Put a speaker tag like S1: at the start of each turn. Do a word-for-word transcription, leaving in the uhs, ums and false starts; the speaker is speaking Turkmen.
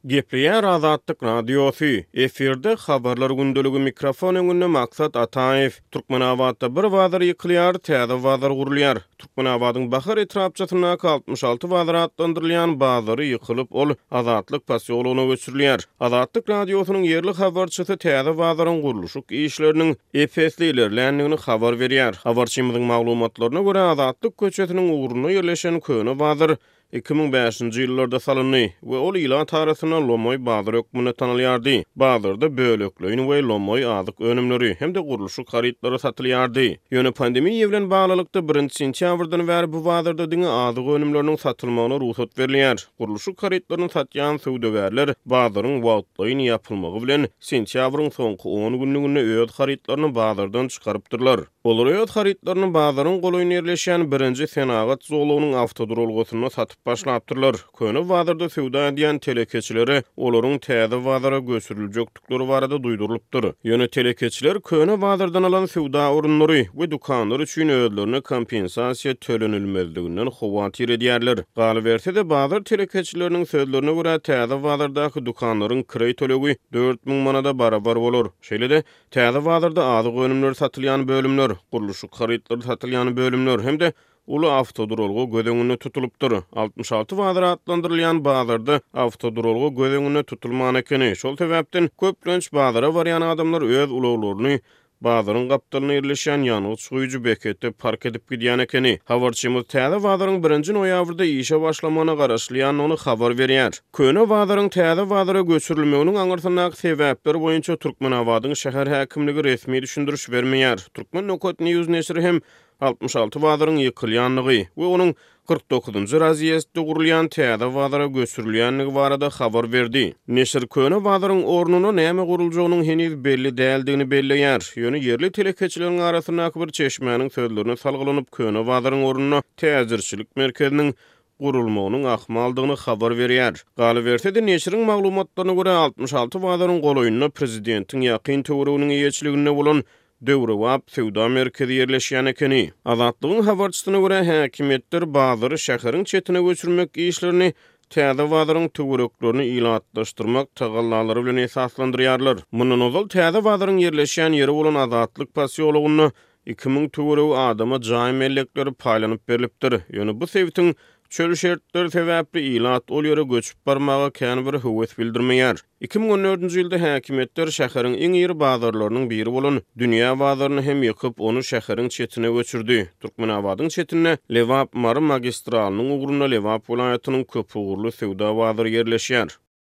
S1: Gepleýär Azatlyk Radiosu. Eferde habarlar gündölügi mikrofon öňünde maksat Ataev. Türkmenawatda bir wazir ýykylýar, täze wazir gurulýar. Türkmenawadyň Bahar etrapçysyna altymyş alty wazir atlandyrylýan bazary ýykylyp ol Azatlyk pasyolugyna göçürilýär. Azatlyk Radiosynyň ýerli habarçysy täze wazyryň gurulşyk işleriniň epeslilerlendigini habar berýär. Habarçymyzyň maglumatlaryna görä Azatlyk köçetiniň uğruna ýerleşen köne wazir iki bin beşinji ýyllarda salyndy we ol ýylan tarasyna Lomoy Bazyr ökmüne tanylýardy. Bazyrda bölekleýin we Lomoy azyk önümleri hem de gurulşyk harytlary satylýardy. Ýöne pandemiýa bilen baglykda birinji sentýabrdan bäri bu bazyrda diňe azyk önümleriniň satylmagyna ruhsat berilýär. Gurulşyk harytlaryny satýan söwdegärler bazyryň wagtlaryny ýapylmagy bilen sentýabryň soňky on günlügine öýet harytlaryny bazyrdan çykarypdyrlar. Olar öýet harytlaryny bazyryň golaýyna ýerleşen birinji senagat zolugynyň awtodurolgusyna satyp başlapdyrlar. Köne wazirde söwda edýän telekeçilere olaryň täze wazyra göçüriljekdikleri barada duýdurylypdyr. Ýöne telekeçiler köne wazirdan alan söwda urunlary we dukanlar üçin özlerine kompensasiýa tölenilmezliginden howatyr edýärler. Galy berse de bazar telekeçileriniň sözlerine görä täze wazirdaky dukanlaryň kirey tölegi dört min manada barabar bolar. Şeýle-de täze wazirda azyk önümler satylýan bölümler, gurulşyk harytlary satylýan bölümler hem de ulu awtodurolgu gödeňine tutulupdyr. altymyş alty wazir atlandyrylýan bazarda awtodurolgu gödeňine tutulman ekeni. Şol sebäpden köplenç bazara barýan adamlar öz ulaglaryny bazaryň gapdalyna ýerleşen ýanygy suýuju beketde park edip gidýän ekeni. Habarçymyz täze wazyryň birinji noýabrda işe başlamagyna garaşlyan ony habar berýär. Köne wazyryň täze wazyra göçürilmeginiň aňyrsynaky sebäpleri boýunça Türkmenawadyň şäher häkimligi resmi düşündiriş bermeýär. Türkmen Nokat News nesri hem altymyş alty wazyryň ýykylýanlygy we onuň kırk dokuzuncu raziýetde gurulýan täze wazyra göçürilýänligi barada habar berdi. Nesir köne wazyryň ornuny näme guruljagynyň heniz belli däldigini belleýär. Ýöne ýerli telekeçileriň arasyna bir çeşmäniň sözlerine salgylanyp köne wazyryň ornuny täzirçilik merkeziniň gurulmagynyň ahmaldygyny habar berýär. Galy berse de neşiriň maglumatlaryna görä altymyş alty wazyryň golaýyna prezidentiň ýakyn töwereginiň ýeçiligine bolan Döwrewap söwda merkezi ýerleşýän ekeni. Azatlygyň habarçysyna görä häkimetler bazary şäheriň çetine göçürmek işlerini täze wazyryň töwereklerini ilatlaşdyrmak tagallalary bilen esaslandyrýarlar. Mundan ozal täze wazyryň ýerleşýän ýeri bolan Azatlyk pasyolugyny iki min töwerek adama jaý mellekleri paýlanyp berilipdir. Ýöne bu sebäpden çöl şertleri sebäpli ilat ol ýere göçüp barmaga kän bir höwes bildirmeýär. iki bin on dördünji ýylda häkimetler şäheriň iň ýeri bazarlarynyň biri bolan Dünýä bazaryny hem ýykyp onu şäheriň çetine göçürdi. Türkmenawadyň çetine Lewap Mary magistralnyň ugruna Lewap vilayatynyň köp ugurly söwda bazyry ýerleşýär.